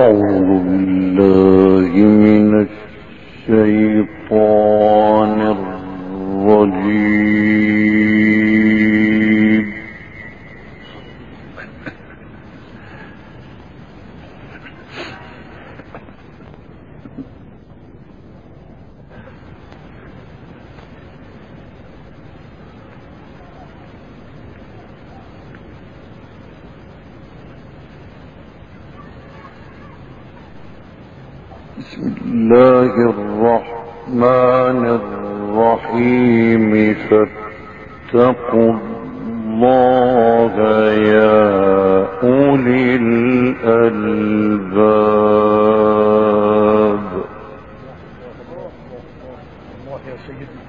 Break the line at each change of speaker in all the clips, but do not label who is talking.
أعوذ بالله من الشيطان الرجيم. بسم الله الرحمن الرحيم. فاتقوا الله يا أولي الألباب.
الله يا سيدنا.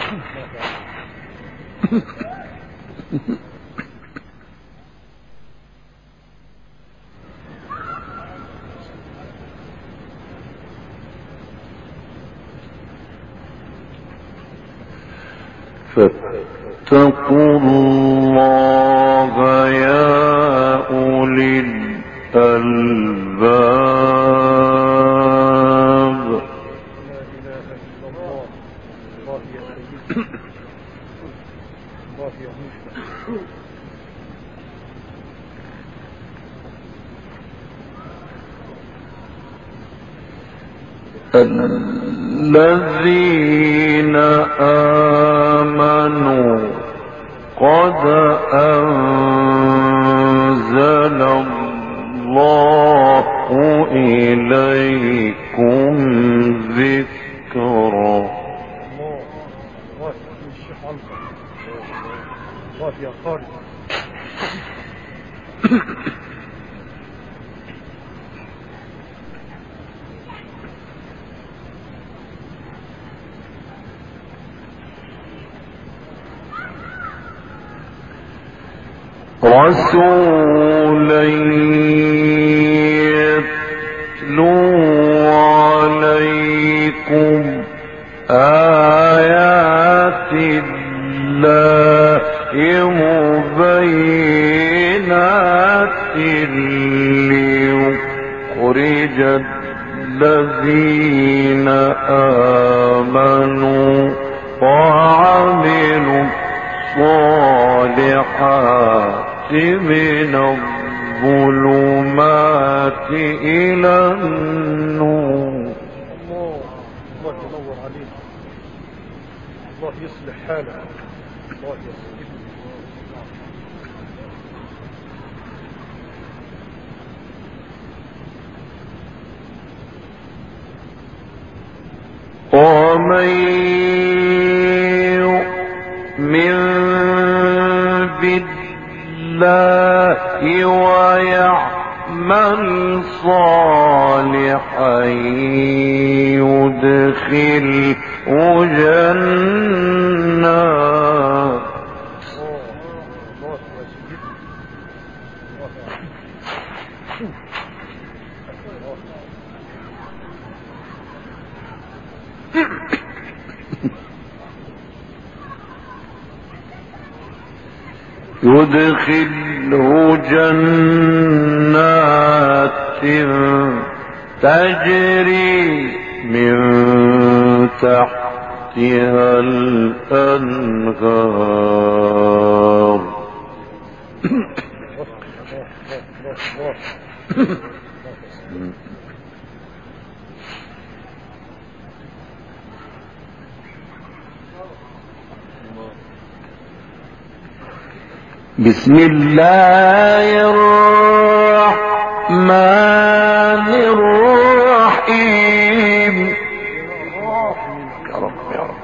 فاتقوا الله يا أولي الألباب.
لا إله إلا الله. الله يا سيدنا. الله يا موسى.
الذين آمنوا قد أنزل الله إليكم ذكرا.
الله يا الشيخ عنتر. الله يا خالد.
رسولا يتلو عليكم آيات الله مبينات ليخرج الذين آمنوا وعملوا الصالحات من الظلمات إلى النور.
الله ينور عليك. الله يصلح حالك. الله يا سيدنا.
ومن يؤمن بالله ويعمل صالحا يدخله جنات.
الله يا سيدنا.
يدخله جنات تجري من تحتها الأنهار. بسم الله الرحمن الرحيم. يا رب يا رب.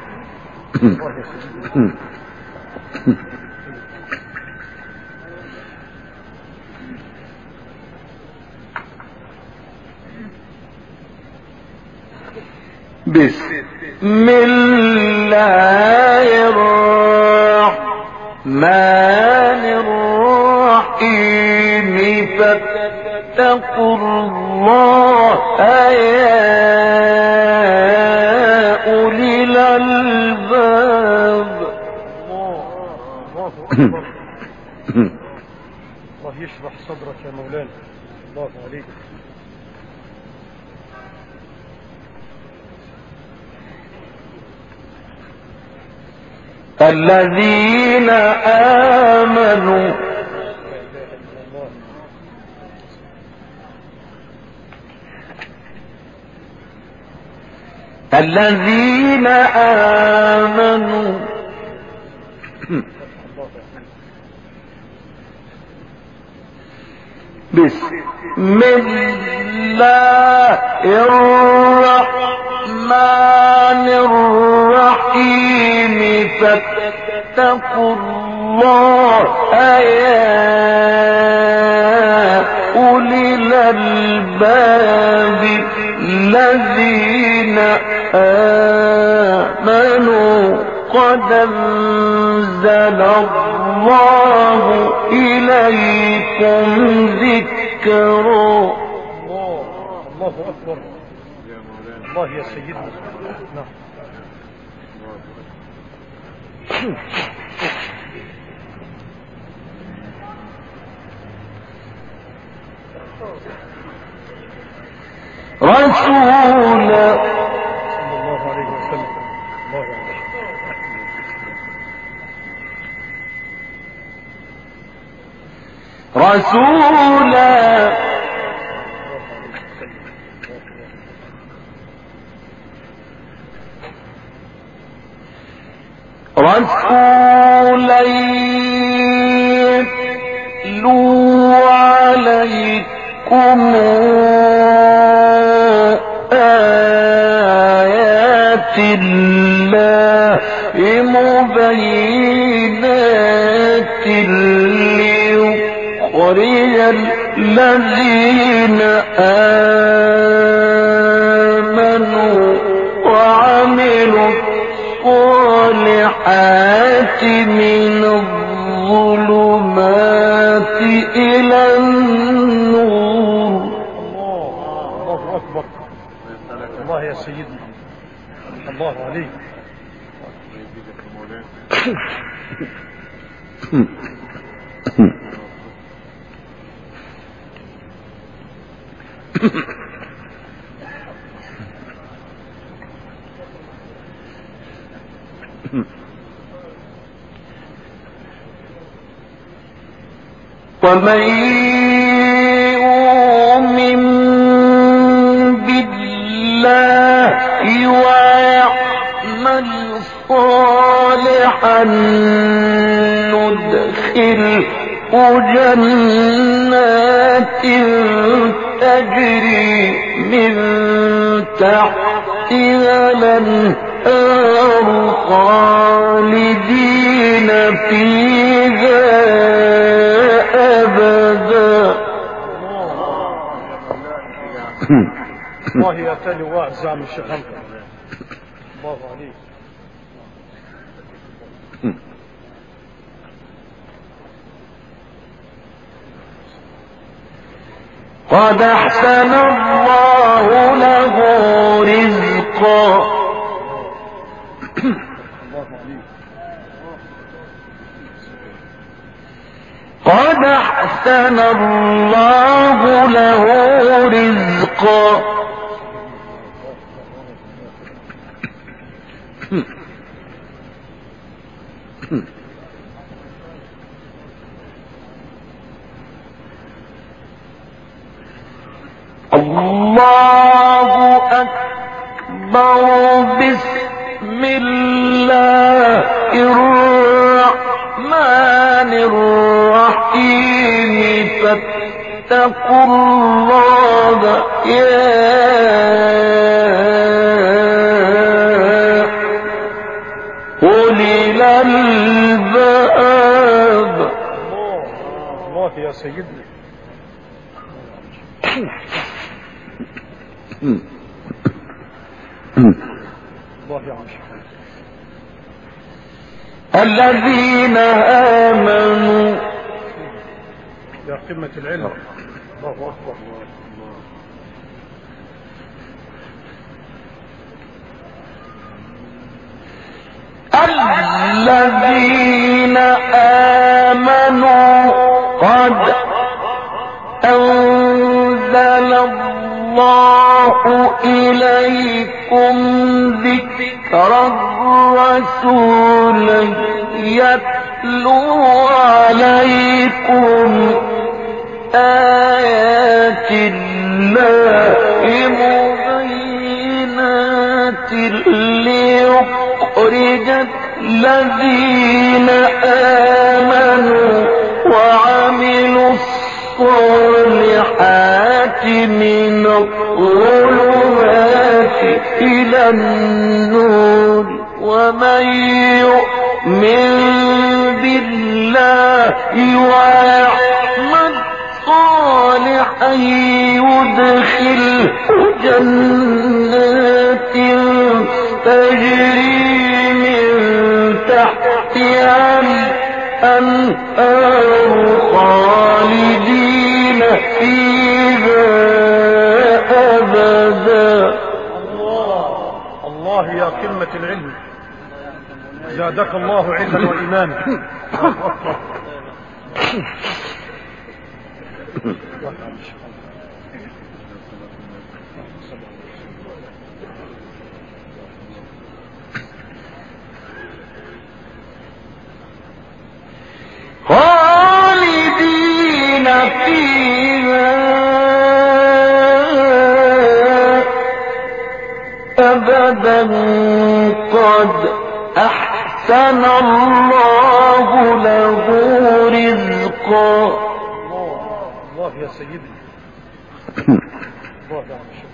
بسم الله الرحمن الرحيم. فاتقوا الله يا أولي الألباب.
الله يشرح صدرك يا مولانا. الله عليك.
الذين آمنوا الذين آمنوا بسم الله الرحمن الرحيم فاتقوا الله يا أولي الألباب الذين آمنوا قد أنزل الله إليكم ذكرا.
الله أكبر. الله يا سيدنا. نعم.
رسولا
صلى الله عليه وسلم. الله أكبر.
رسولا يتلو عليكم آيات الله مبينات ليخرج الذين آمنوا وعملوا الصالحات من الظلمات إلى النور.
الله أكبر. الله يا سيدنا. الله عليك.
ومن يؤمن بالله ويعمل صالحا ندخله جنات تجري من تحتها الأنهار خالدين فيها أبدا.
الله يأتني وأعزى من شغلك. الله عليك.
قد أحسن الله له رزقا. قد أحسن الله له رزقا. الله أكبر. بسم الله الرحمن الرحيم فاتقوا الله يا أولي الألباب.
الله يا سيدنا. الله يا عمشي.
الذين آمنوا.
يا قمة العلم. الله أكبر.
الذين آمنوا قد أنزل الله إليكم ذكر الرسول يتلو عليكم آيات الله مبينات ليخرج الذين آمنوا وعملوا الصالحات من الظلمات إلى النور ومن يؤمن بالله ويعمل صالحا يدخله جنات تجري من تحتها الأنهار خالدين فيها أبدا.
الله يا قمة العلم، زادك الله علما وإيمانا.
خالدين فيها أبدا قد أحسن الله له رزقا.
الله يا سيدي. الله يا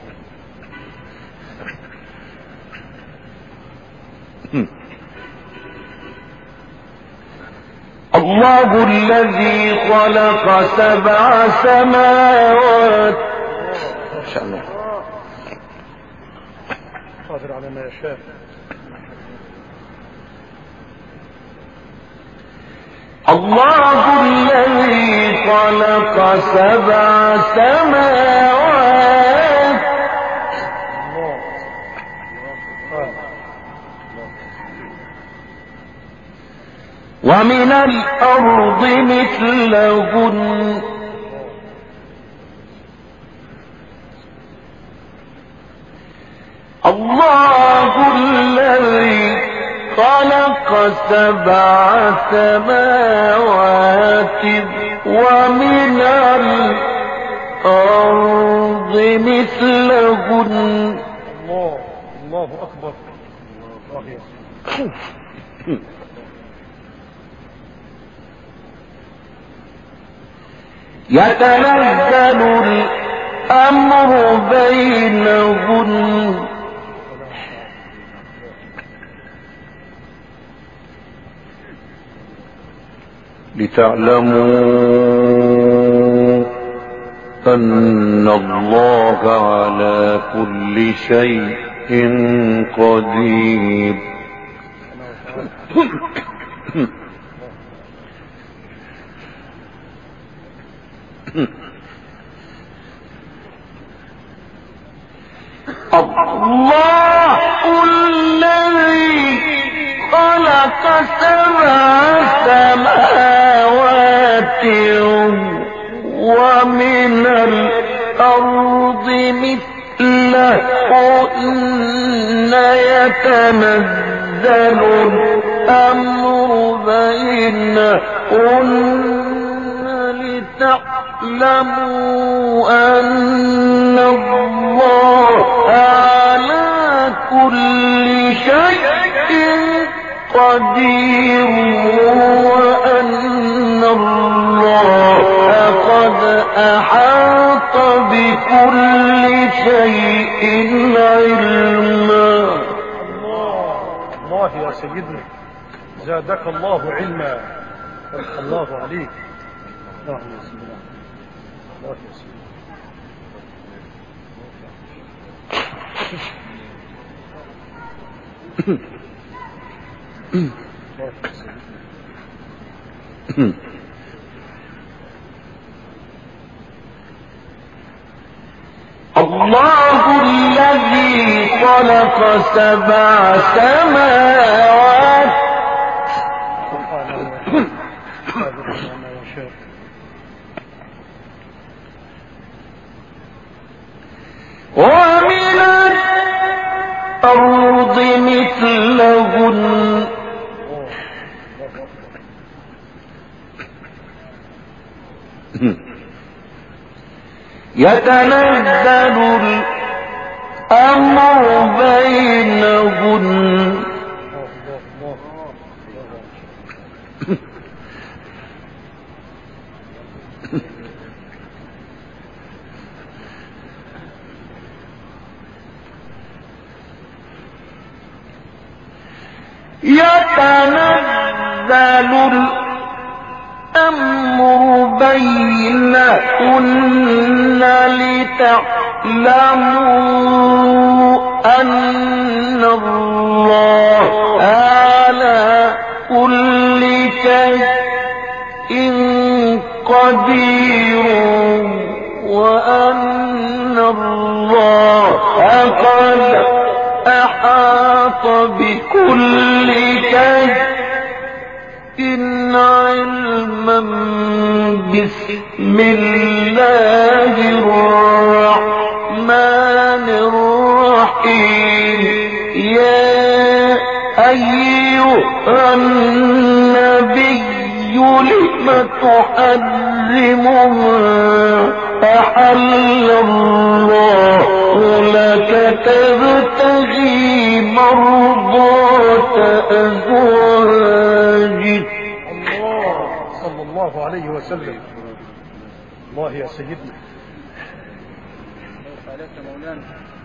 الله الذي خلق 7 سماوات
قادر على ما يشاء.
الله الذي خلق 7 سماوات ومن الأرض مثلهن الله الذي خلق 7 سماوات ومن الأرض مثلهن.
الله أكبر.
يتنزل الأمر بينهن لتعلموا أن الله على كل شيء قدير. الله الذي خلق 7 سماوات ومن الأرض مثلهن يتنزل الأمر بينهن لتعلموا أن الله على كل شيء قدير وأن الله قد أحاط بكل شيء علما.
الله يا سيدنا، زادك الله علما. الله عليك. الله يا سيدنا. الله يا سيدنا.
الله الذي خلق 7 سماوات ومن الأرض مثلهن يتنزل الأمر بينهن يتنزل الأمر بينهن لتعلموا أن الله على كل شيء قدير وأن الله قد أحاط بكل شيء علما بسم الله الرحمن الرحيم يا أيها النبي لم تحرم ما أحل الله لك تبتغي مرضات أزواجك
صلى الله عليه وسلم. الله يا سيدنا. عليك مولانا.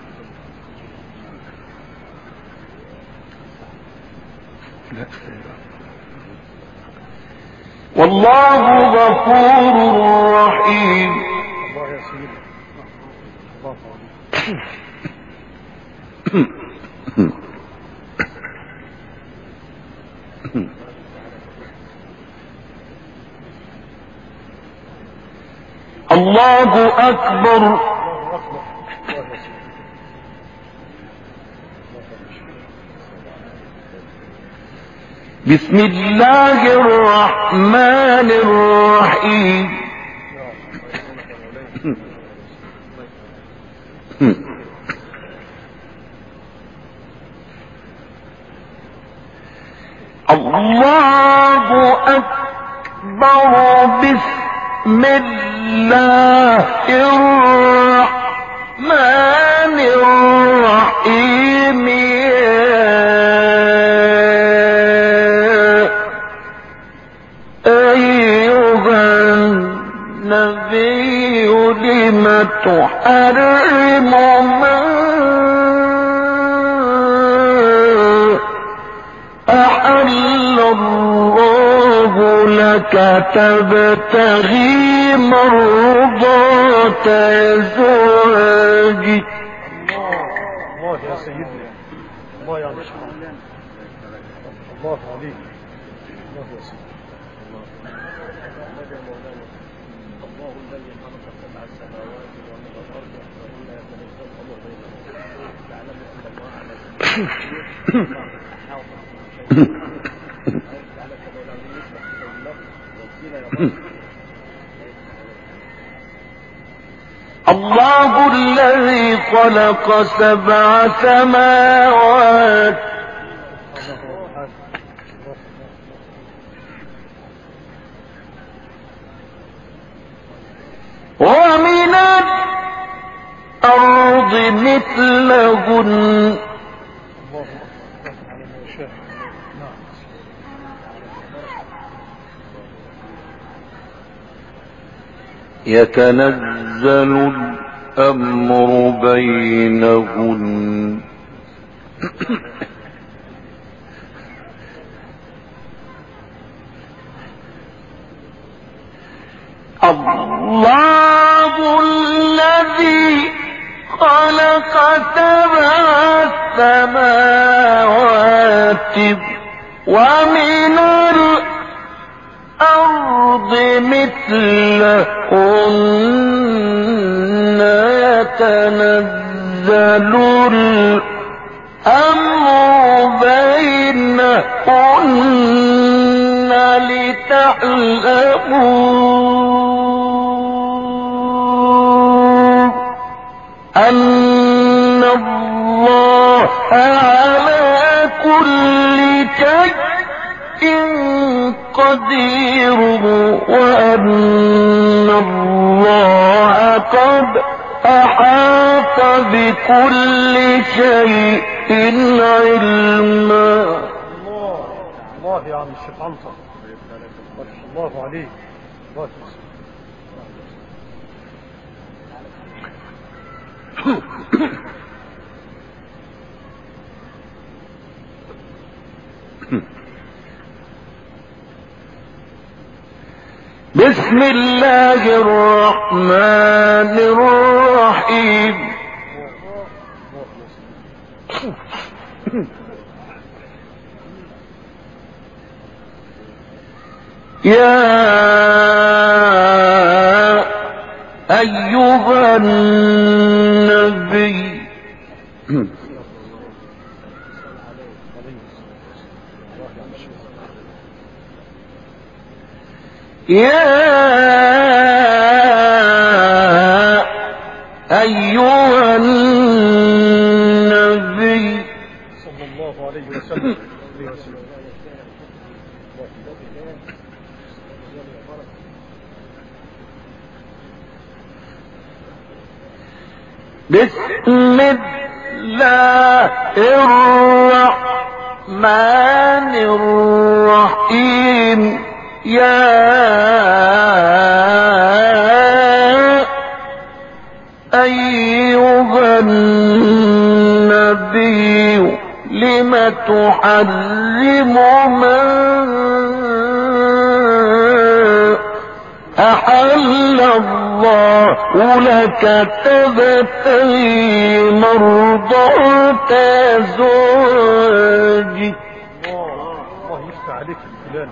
والله غفور رحيم.
الله يا سيدنا.
الله أكبر. بسم الله الرحمن الرحيم. الله أكبر. بسم الله الرحمن الرحيم. أيها النبي لم تحرم ما أحل الله لك تبتغي مرضات أزواجك.
الله يا سيدنا. الله يا رسول الله. الله عليك. الله يا سيدنا. الله الذي خلق سبع سماوات ومن الأرض وهن يتنزل الأمر بينهن يعلم أن الله على كل شيء أحاط بكل شيء.
الله الذي خلق سبع سماوات ومن الأرض مثلهن يتنزل الأمر بينهن الله الذي خلق سبع سماوات ومن الأرض مثلهن يتنزل الأمر بينهن لتعلموا أن الله على قدير وأن الله قد أحاط بكل شيء علما.
الله يا عم الشيخ عنتر، الله عليك. الله
بسم الله الرحمن الرحيم. يا أيها النبي يا أيها النبي
صلى الله عليه وسلم.
بسم الله الرحمن الرحيم. يا أيها النبي لم تحرم ما أحل الله لك تبتغي مرضات أزواجك.
الله يفتح عليك الكلام.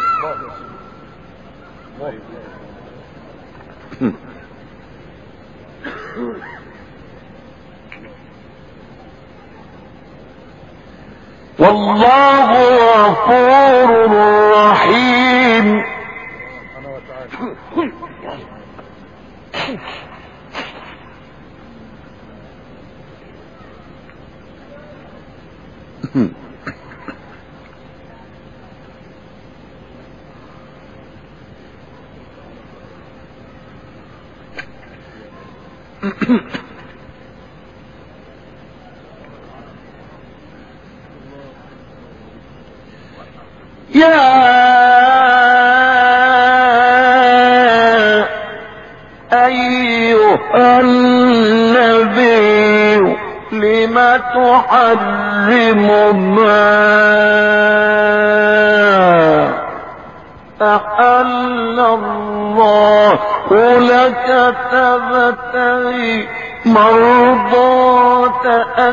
والله غفور رحيم. يا أيها النبي لم تحرم ما أحل الله لك تبتغي مرضات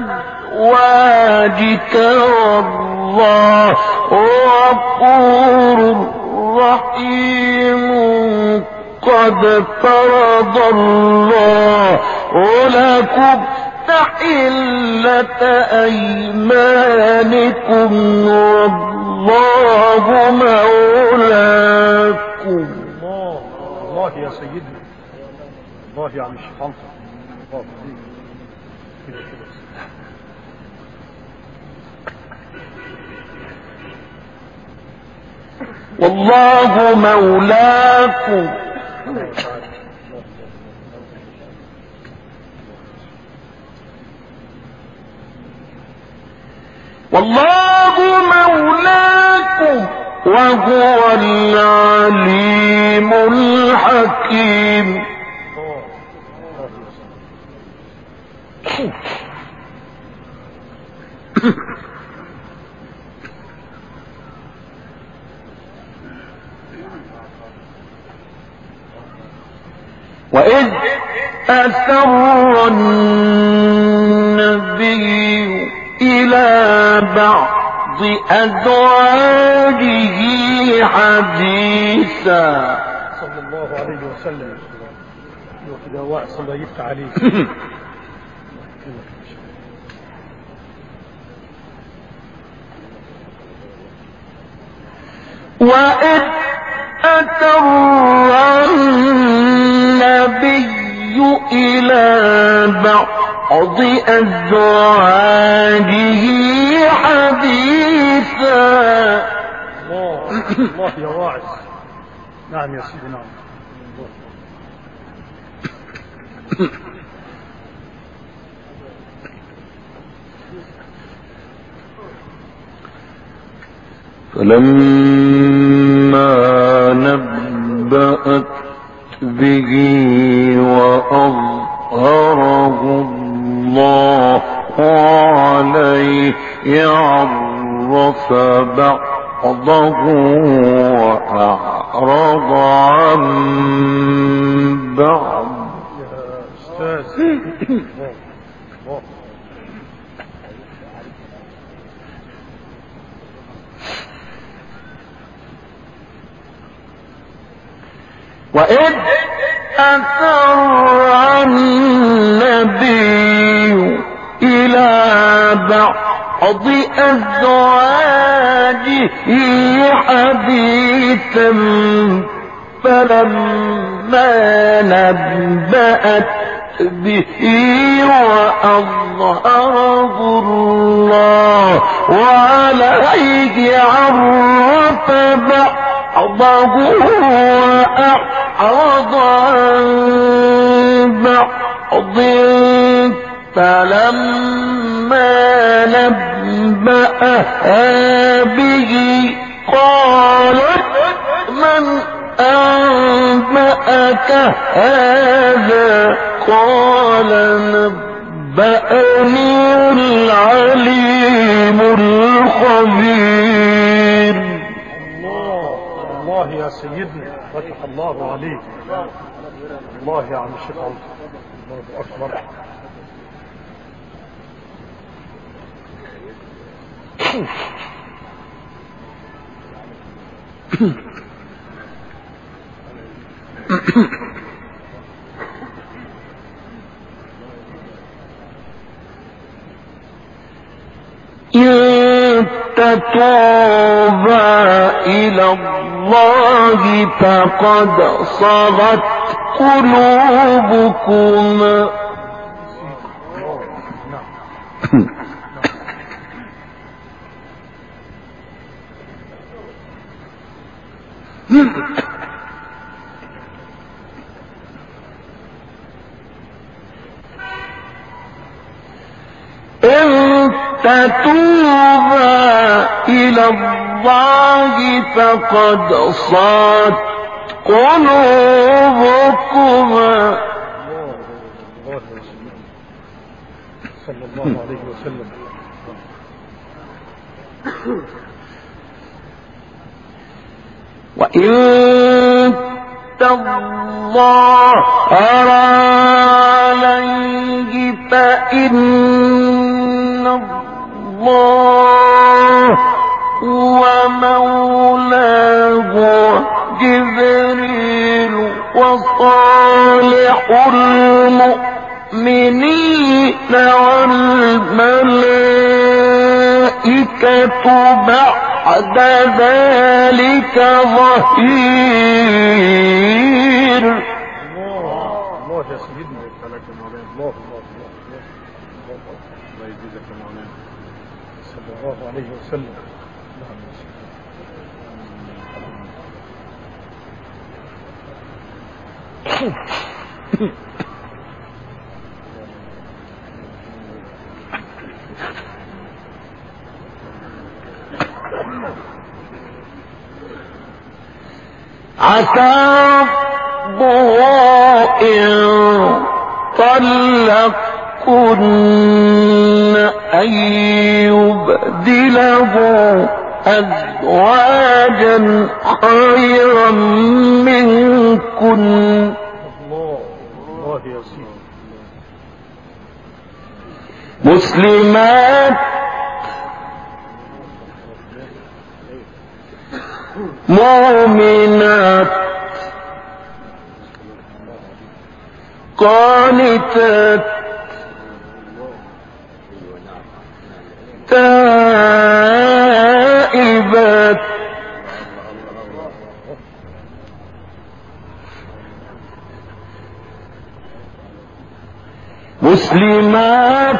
أزواجك والله غفور رحيم. قد فرض الله لكم تحلة أيمانكم والله مولاكم.
الله يا سيدنا. الله يا عم الشيخ عنتر. الله عليك.
والله مولاكم. والله مولاكم وهو العليم الحكيم. وإذ أسر النبي إلى بعض أزواجه حديثا
صلى الله عليه وسلم. وكذا واحد الله يفتح عليك.
وإذ أسر النبي إلى بعض أزواجه حديثا
الله يا واعظ. نعم يا سيدي نعم.
فلما نبأت به وأظهره الله عليه عرف بعضه وأعرض عن بعض.
يا أستاذ
وإذ أسر النبي إلى بعض أزواجه حديثا فلما نبأت به وأظهره الله وعليه عرف بعضه وأعرض عن بعض فلما نبأها به قالت من أنبأك هذا قال نبأني العليم الخبير.
الله يا سيدنا فتح الله عليك. الله يا عم الشيخ عمر. الله أكبر.
إن تتوبا إلى الله فقد صغت قلوبكما. إن تتوبا إلى الله فقد صغت قلوبكما.
صلى الله عليه وسلم.
وإن تظاهر عليه فإن الله هو مولاه جبريل وصالح المؤمنين والملائكة بعد ذلك ظهير.
الله يا سيدنا لك مولانا. الله يجزيك مولانا صلى الله عليه وسلم.
عسى ربه إن طلقكن أن يبدله أزواجا خيرا منكن
الله يا سيدي.
مسلمات مؤمنات قانتات تائبات مسلمات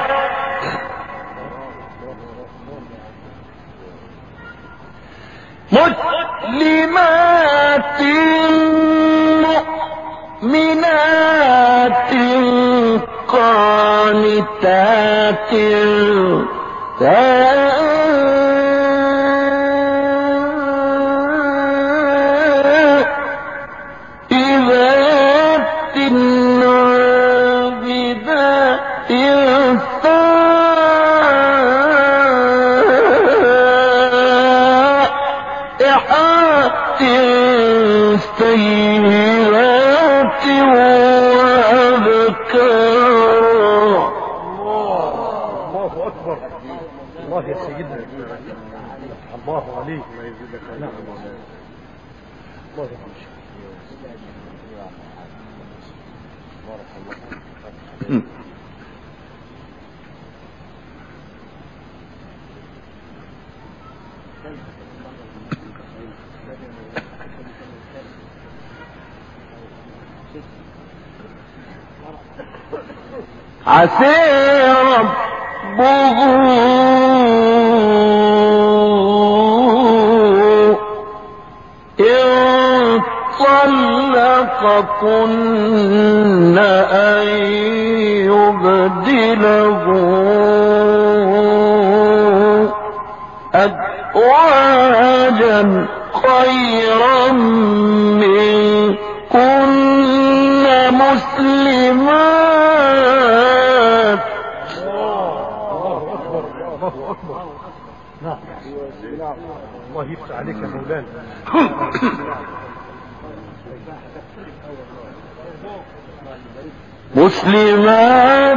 مسلمات مؤمنات قانتات تائبات عابدات سائحات سيئات وأبكار.
الله أكبر. الله يا سيدنا الله عليك ما يزيدك. نعم الله يرحمك. بارك الله.
عسى ربه إن طلقكن أن يبدله أزواجا خيرا منكن مسلمات.
الله أكبر. الله أكبر. نعم الله يفتح عليك يا مولانا.
مسلمات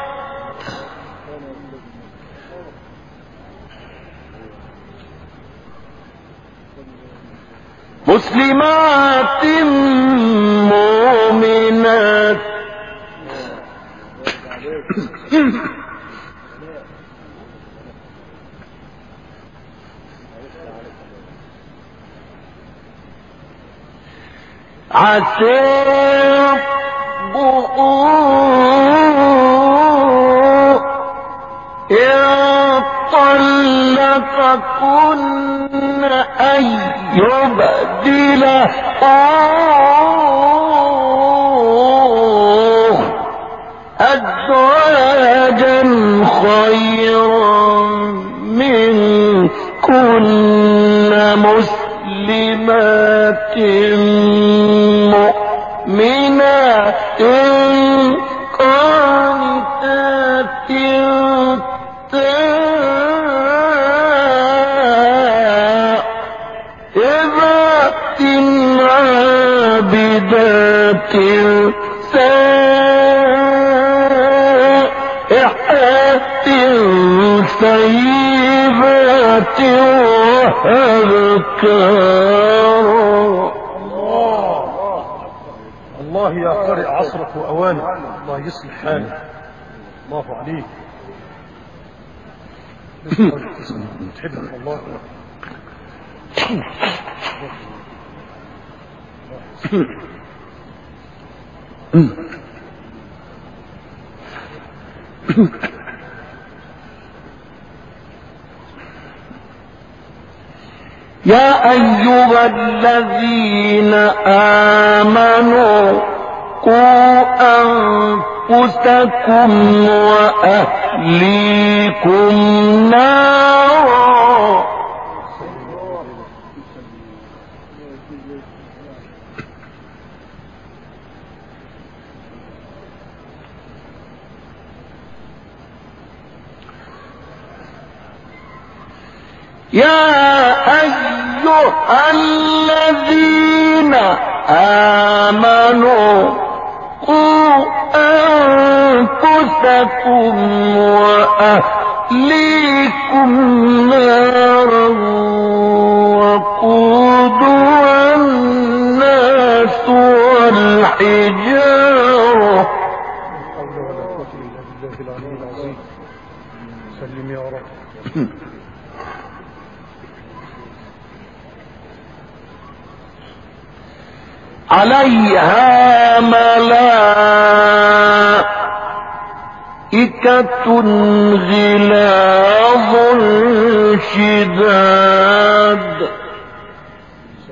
مسلمات مؤمنات عسى ربه إن طلقكن أن يبدله أزواجا خيرا منكن مسلمات مؤمنات قانتات تائبات عابدات سائحات سيبات وأبكار.
الله يا قارئ عصرك وأوانك. الله يصلح حالك. الله عليك. تحبك الله.
يا أيها الذين آمنوا قوا أنفسكم وأهليكم نارا يا أيها الذين آمنوا قوا أنفسكم وأهليكم نارا وقودها الناس والحجارة.
لا حول ولا قوة إلا بالله العلي العظيم. سلم يا رب.
عليها ملائكة غلاظ شداد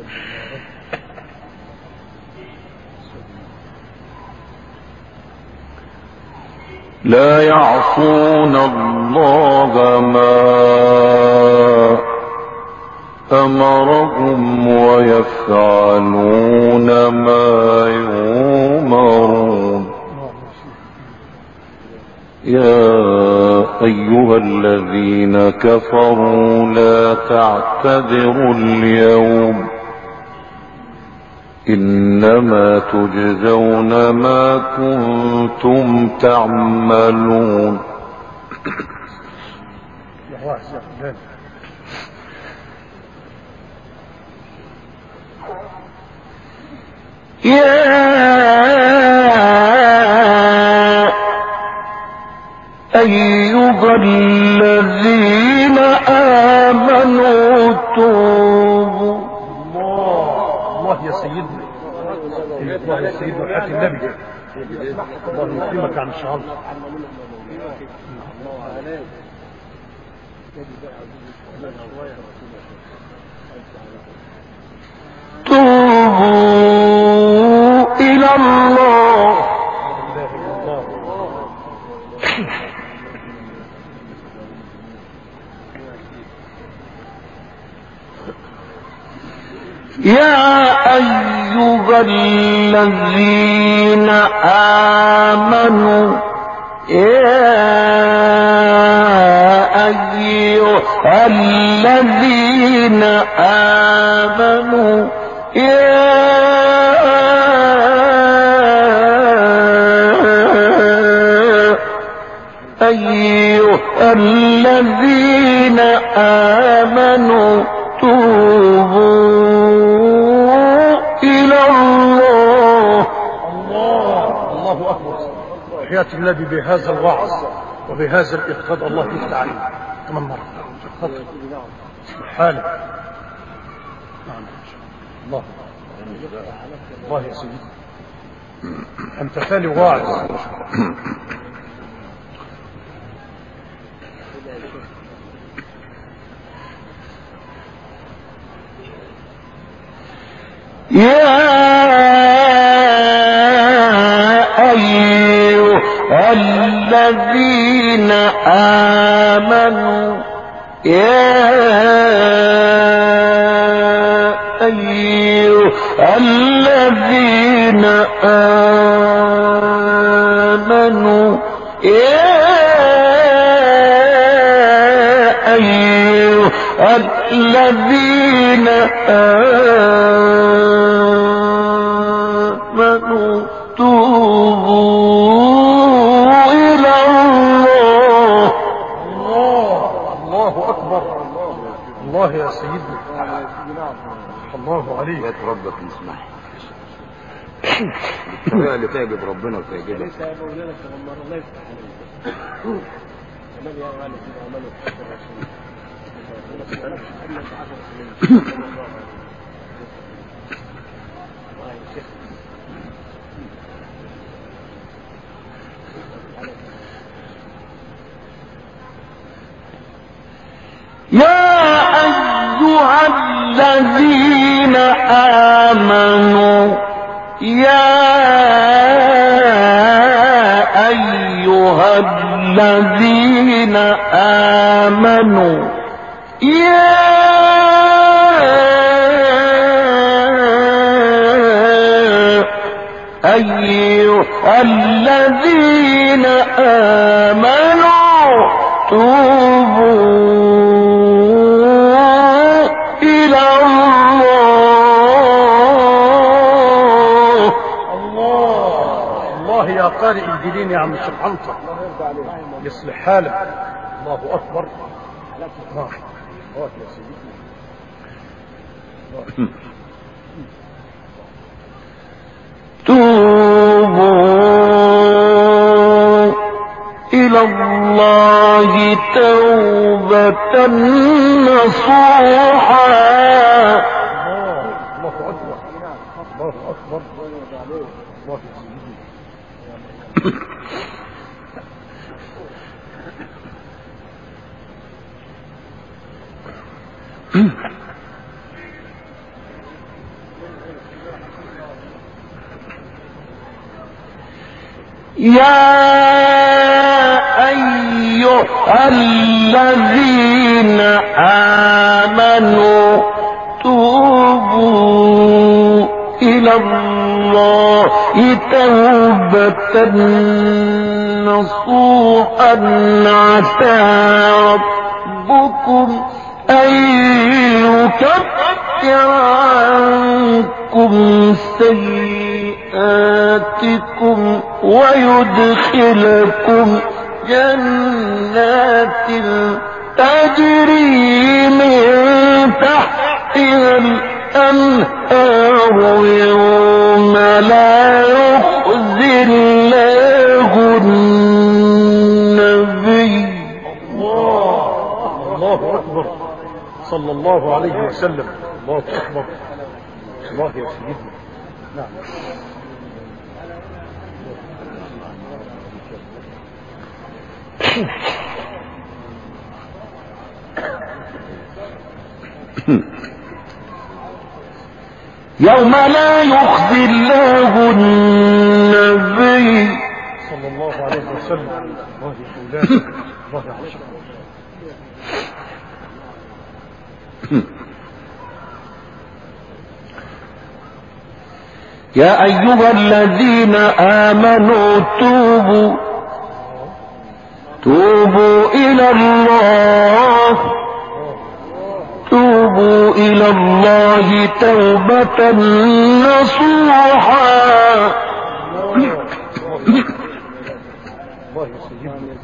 لا يعصون الله ما أمرهم ويفعلون ما يؤمرون. يا أيها الذين كفروا لا تعتذروا اليوم إنما تجزون ما كنتم تعملون. يا أيها الذين آمنوا توبوا.
الله يا سيدنا، الله يا سيدنا وحياة النبي، الله يكرمك عن الشعر.
توبوا إلى الله يا أيها الذين آمنوا يا أيها الذين آمنوا يا أيها الذين آمنوا توبوا إلى الله.
الله أكبر. حياة النبي بهذا الوعظ وبهذا الإخفاض الله يفتح عليه كمان مرة. حالك الله الله يا سيدي، أنت ثاني واعظ.
يا أيها الذين آمنوا يا أيها الذين آمنوا يا أيها الذين آمنوا توبوا إلى الله.
الله أكبر. الله يا سيدنا، الله عليك.
يا ربك نسمح الطريقة اللي تعجب ربنا وتعجبك.
ليس يا مولانا تغمر الله يفتح عليك. كمان يا أهل الذين آمنوا اتقوا الرسول.
يا أيها الذين آمنوا يا أيها الذين آمنوا يا أيها الذين آمنوا توبوا إلى الله.
الله يا قارئ الجدين يا عم الشيخ عنتر، يصلح حالك. الله أكبر. الله يا سيدي.
توبوا إلى الله توبة نصوحا.
الله أكبر. الله أكبر. الله يا سيدي.
يا أيها الذين آمنوا توبوا إلى الله توبة نصوحا عسى ربكم أن يكفر عنكم سيئاتكم ويدخلكم جنات تجري من تحتها الأنهار يوم لا يخزي الله النبي.
الله أكبر صلى الله عليه وسلم. الله أكبر. الله يا سيدنا. نعم.
يوم لا يخزي الله النبي
صلى الله عليه وسلم. الله يحولاك. الله يعشق.
يا أيها الذين آمنوا توبوا إلى الله توبة نصوحا.
الله يا سيدنا.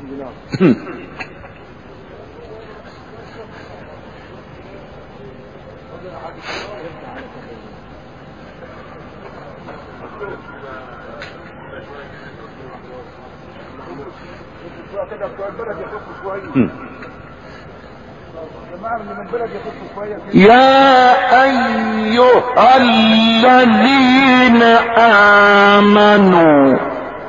يا أيها الذين آمنوا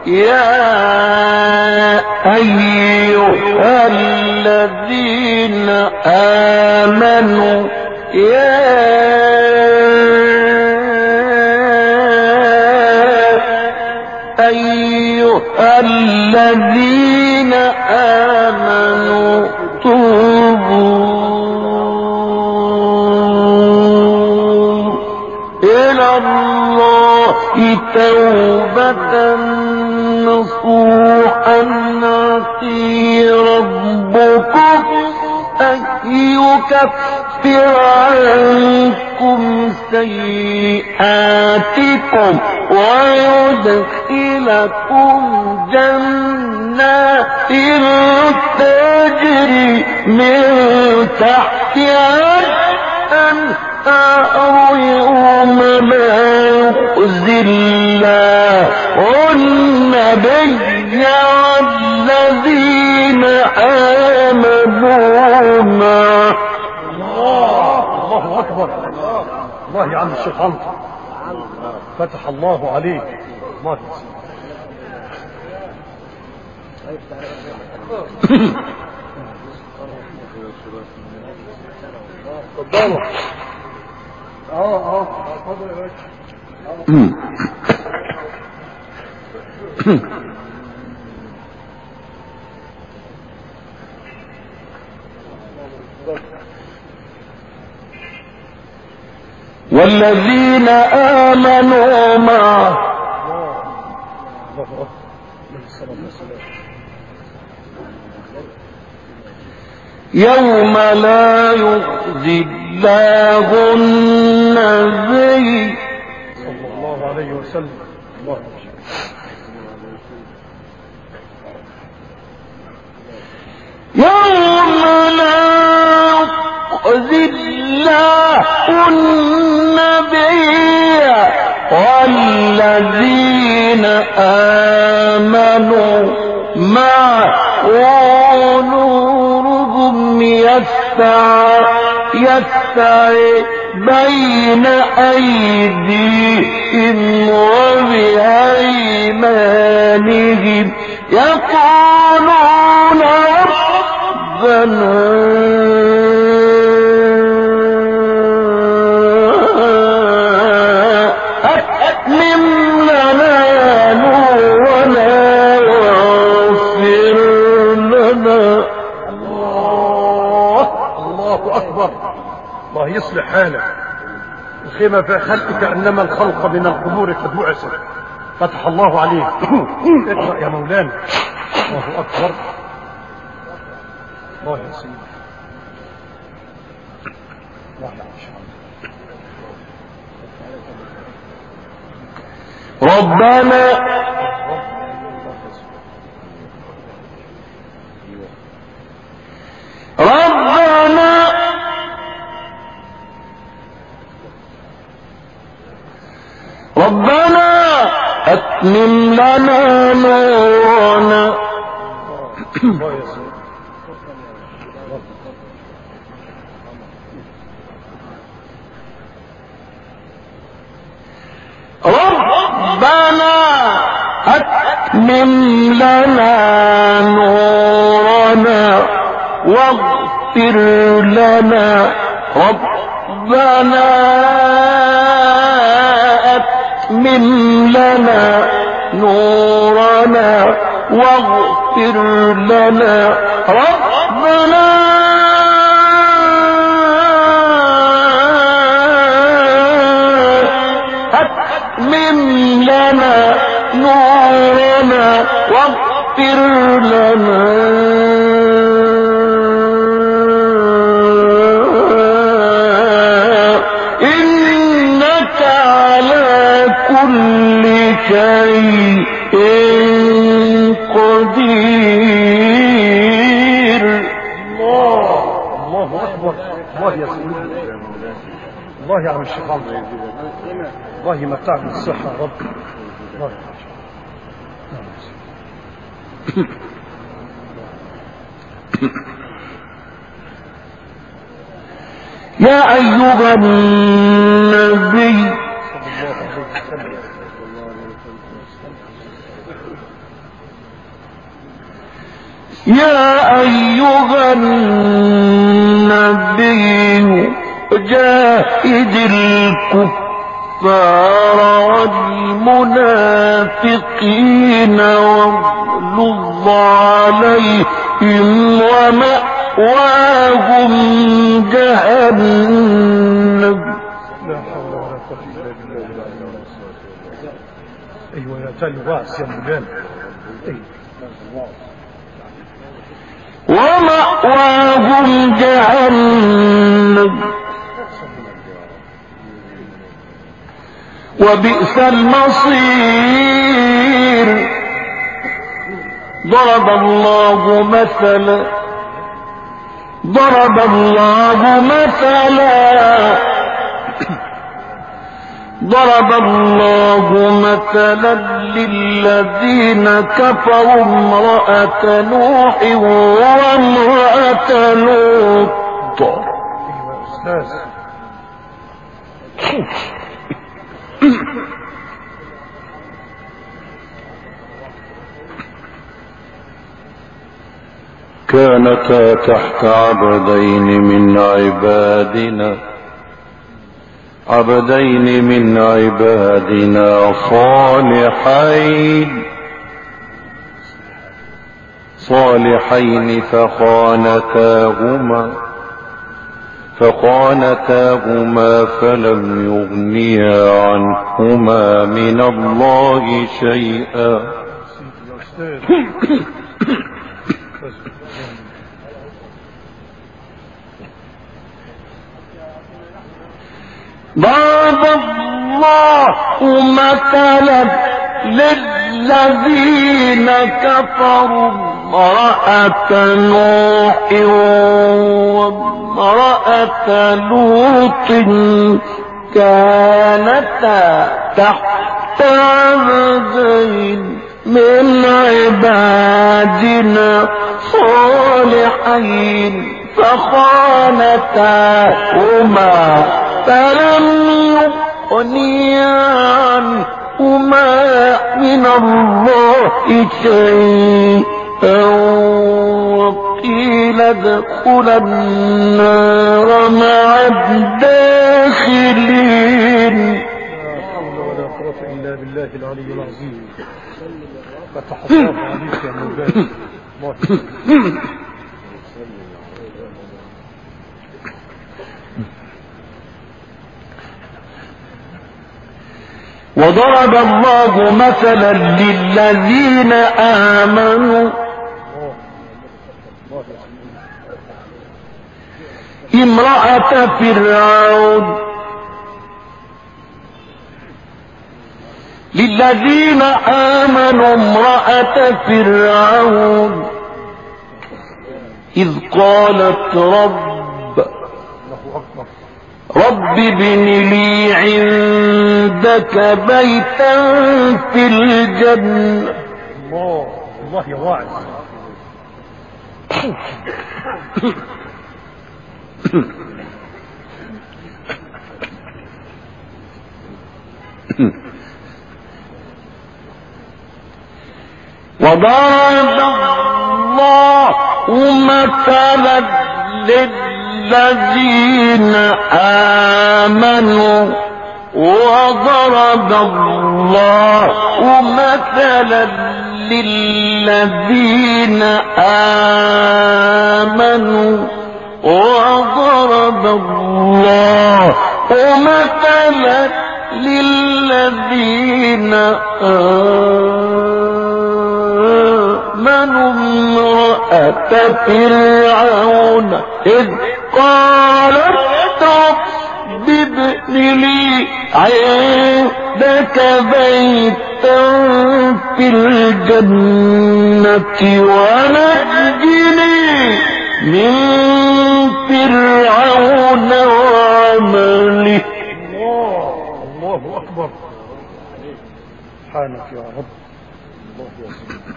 أيها الذين آمنوا توبوا إلى الله توبة نصوحا عسى ربكم أن يكفر عنكم سيئاتكم ويدخلكم جنات تجري من تحتها الأنهار يوم لا يخزي الله النبي والذين آمنوا معه.
الله أكبر. الله يا عم الشيخ عنتر فتح الله عليك. الله تفضلوا. اتفضل يا باشا.
والذين آمنوا معه يوم لا يخزي الله النبي
صلى الله عليه وسلم. الله
يوم لا يخزي الله النبي والذين آمنوا معه نورهم يسعى بين أيديهم وبأيمانهم يقولون ربنا أتمم لنا نورنا واغفر لنا
يصلح حالك. الخيمة في خلق كأنما الخلق من القبور قد بعثت. فتح الله عليك. اقرأ يا مولانا. الله أكبر. الله يا سيدي. الله يا
ربنا أتمم لنا نورنا. ربنا أتمم لنا نورنا واغفر لنا. ربنا أتمم لنا نورنا واغفر لنا. ربنا أتمم لنا نورنا واغفر لنا. إنك على كل شيء قدير.
الله أكبر. الله يا سيدي. الله يا عم الشيخ عمرو. الله يمتعك بالصحة يا رب. الله
يا أيها النبي يا أيها النبي جاهد الكفار والمنافقين واغلظ عليهم ومأواهم جهنم.
لا حول ولا قوة إلا بالله. أيوة يا تالي واس يا مولانا.
ومأواهم جهنم وبئس المصير. ضرب الله مثلا للذين كفروا امرأة نوح وامرأة لوط. كانتا تحت عبدين من عبادنا صالحين فخانتاهما فلم يغنيا عنهما من الله شيئا ضرب الله مثلا للذين كفروا امرأة نوح وامرأة لوط كانتا تحت عبدين من عبادنا صالحين فخانتاهما فلم يغنيا عنهما من الله شيئا وقيل ادخلا النار مع الداخلين.
لا حول ولا قوة إلا بالله العلي العظيم. فتح الله عليك يا مولانا.
وضرب الله مثلا للذين آمنوا امرأة فرعون للذين آمنوا امرأة فرعون إذ قالت رب ابن لي عندك بيتا في الجنة.
الله يا واعظ.
وضرب الله مثلا للذين آمنوا وضرب الله مثلا للذين آمنوا وضرب الله مثلا للذين آمنوا امرأة فرعون إذ قالت رب ابن لي عندك بيتا في الجنة ونجني من فرعون وعمله.
الله أكبر. سبحانك يا رب. الله يا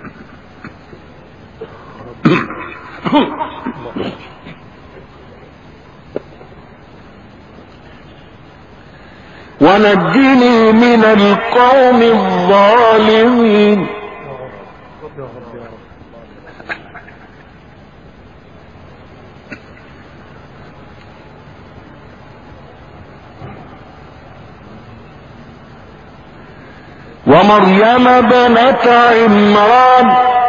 سيدي.
ونجني من القوم الظالمين.
يا رب يا رب.
ومريم بنت عمران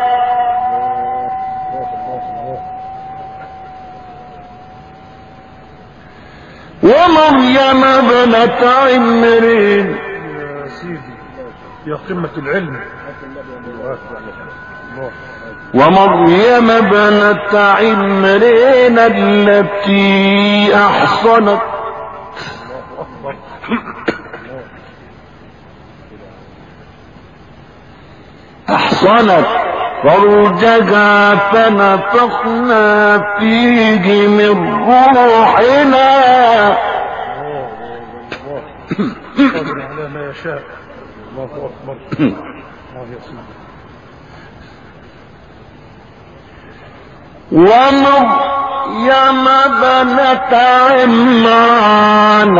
ومريم بنت عمران.
يا سيدي يا قمة العلم.
ومريم بنت عمران التي أحصنت فرجها فنفخنا فيه من روحنا.
قادر على ما يشاء. الله أكبر. الله يا سيدي.
ومريم بنت عمران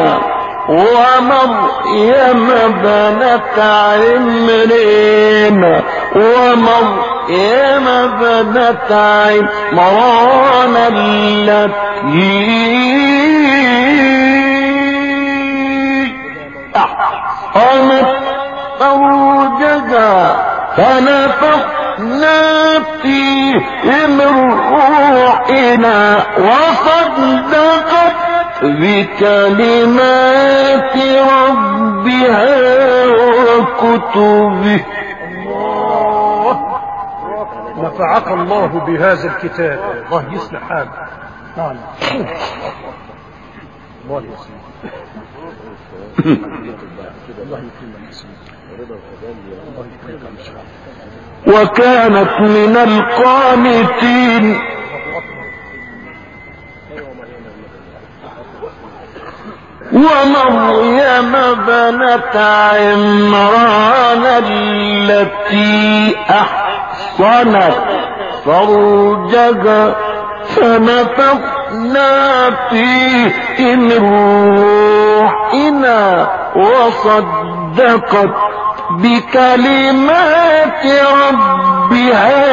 ومريم بنت عمران ومريم بنت عمران التي أحصنت فرجها فنفخنا فيه من روحنا وصدقت بكلمات ربها وكتبه.
نفعك الله بهذا الكتاب. الله يصلح حالك. نعم. الله يسلمك.
وكانت من القانتين ومريم بنت عمران التي أحصنت فرجها فنفخنا فيه من روحنا وصدقت بكلمات ربها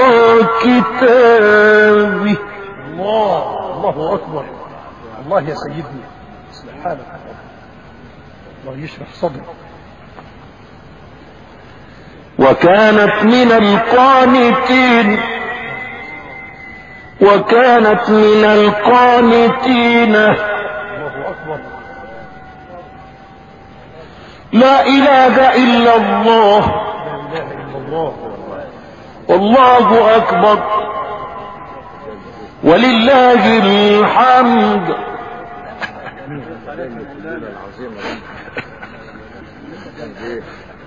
وكتابه.
الله أكبر. الله يا سيدي سبحانك. الله يشرح صدرك.
وكانت من القانتين
الله أكبر.
لا إله إلا الله
لا اله الا الله.
والله أكبر ولله الحمد.
العظيمة دي.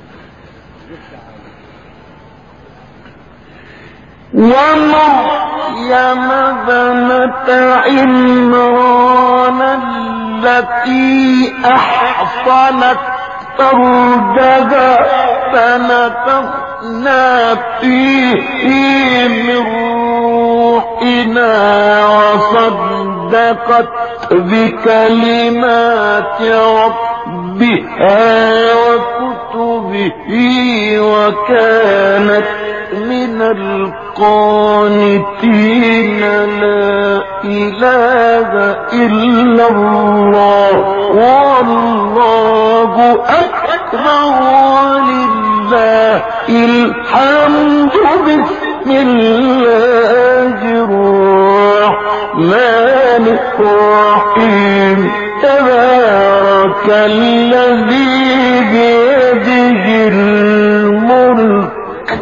ومريم بنت عمران التي أحصنت فرجها فنفخنا فيه من روحنا وصدقت بكلمات ربها وكتبه وكانت من القانتين. لا إله إلا الله والله أكبر ولله الحمد. بسم الله الرحمن الرحيم. تبارك الذي بيده الملك.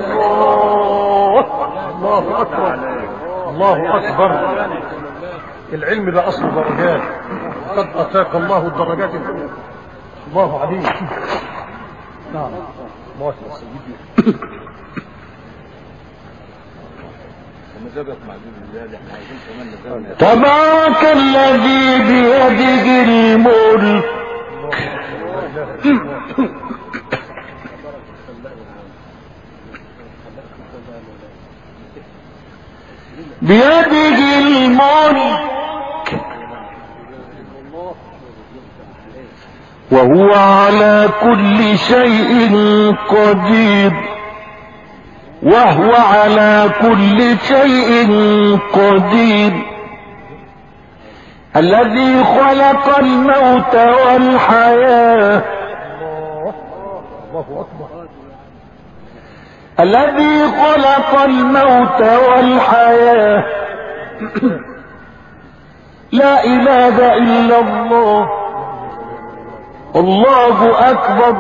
الله اكبر الله اكبر. العلم ده اصل درجات، قد اتاك الله الدرجات الأولى. الله عليك. نعم الله يا سيدي.
تبارك الذي بيده الملك. بيده الملك وهو على كل شيء قدير. وهو على كل شيء قدير. الذي خلق الموت والحياة.
الله اكبر.
الذي خلق الموت والحياة. لا إله إلا الله. الله أكبر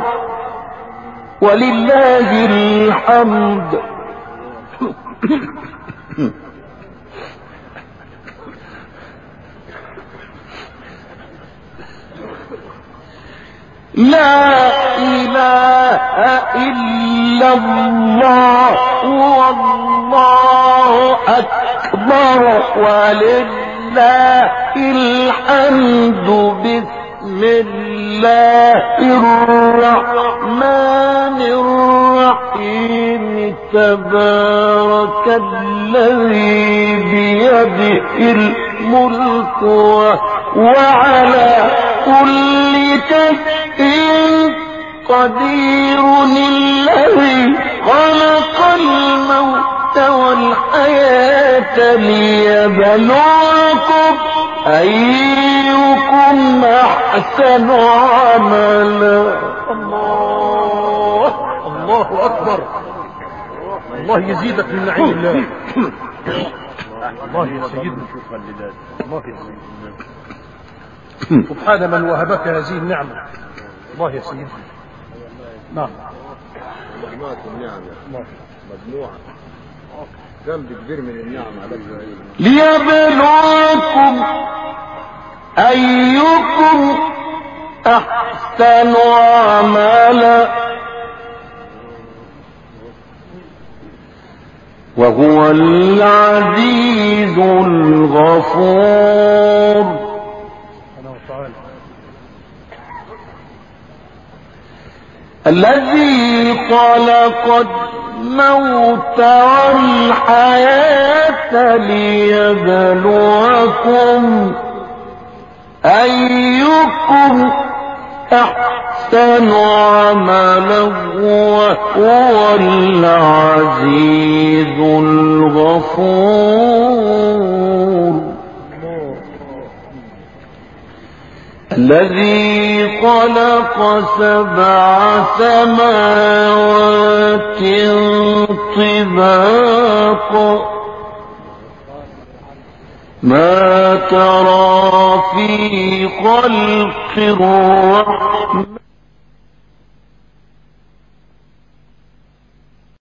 ولله الحمد. لا إله إلا الله والله أكبر ولله الحمد. بسم الله الرحمن الرحيم. تبارك الذي بيده الملك وعلى كل شيء قدير. الذي خلق الموت والحياة ليبلوكم أيكم أحسن عملا.
الله اكبر. الله يزيدك من نعيم الله. الله يا سيدنا. الله يا سيدنا. سبحان من وهبك هذه النعمة. الله يا سيدنا. نعم.
مجموعة النعم مجموعة ذنب كبير من النعم عليك.
ليبلوكم أيكم أحسن عملا. وهو العزيز الغفور. الذي خلق الموت والحياة ليبلوكم أيكم أحسن عملا. وهو العزيز الغفور. الذي خلق 7 سماوات طباقا ما ترى في خلق الرحمن